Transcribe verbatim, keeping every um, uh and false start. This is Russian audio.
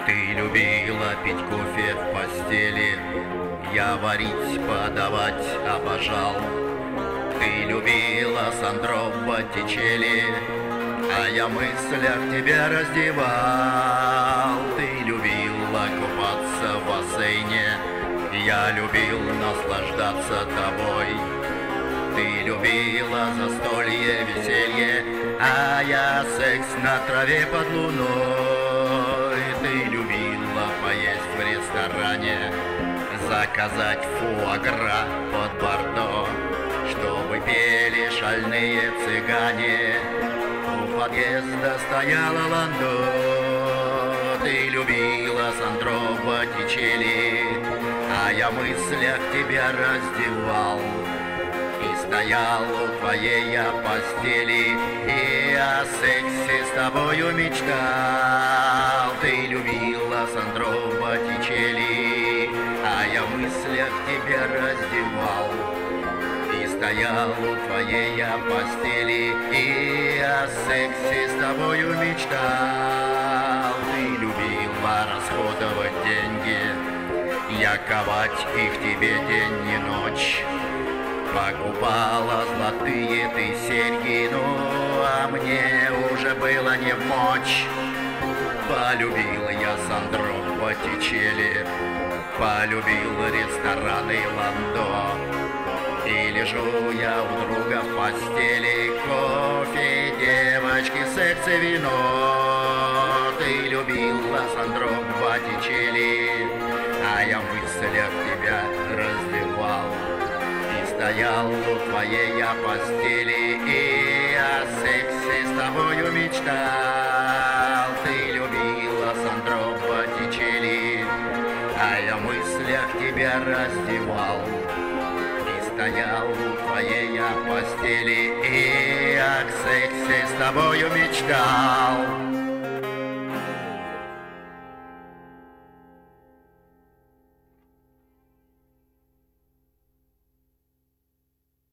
Ты любила пить кофе в постели, я варить, подавать обожал. Ты любила Сандро Боттичелли, а я в мыслях тебя раздевал. Ты любила купаться в бассейне, я любил наслаждаться тобой. Ты любила застолье, веселье, а я секс на траве под луной. Ты любила поесть в ресторане, заказать фуагра под бордо, чтобы пели шальные цыгане. У подъезда стояла ландо. Ты любила Сандро Боттичелли, а я в мыслях тебя раздевал. И стоял у твоей я постели, и о сексе с тобою мечтал. Ты любила Сандро Боттичелли, а я в мыслях тебя раздевал. И стоял у твоей я постели, и о сексе с тобою мечтал. Ты любила расходовать деньги, я ковать их тебе день и ночь. Покупала золотые ты серьги, ну а мне уже было не в мочь. Полюбил я Сандро Боттичелли, полюбил рестораны Ландо. И лежу я у друга в постели, кофе, девочки, секс и вино. Ты любила Сандро Боттичелли, а я в мыслях тебя раздевал. Стоял у твоей я постели, и о сексе с тобою мечтал. Ты любила Сандро Боттичелли, а я в мыслях тебя раздевал. И стоял у твоей я постели, и о сексе с тобою мечтал.